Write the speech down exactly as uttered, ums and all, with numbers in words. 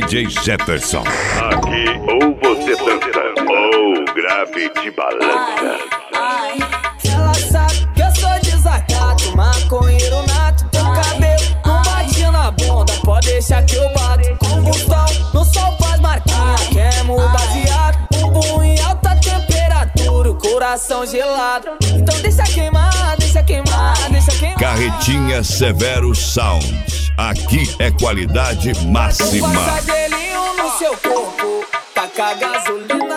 J Jefferson. Aqui ou você dança ou grave de balança. Ai, ela sabe que eu sou desacato, maconheiro nato. Teu cabelo não bate na bunda, pode deixar que eu bato. Combustão, no sol faz marquinha, queimo baseado. Bumbum em alta temperatura, o coração gelado. Então deixa queimar, deixa queimar, deixa queimar. Carretinha Severo Sound. Aqui é qualidade máxima. Passa gelinho no seu corpo, taca gasolina.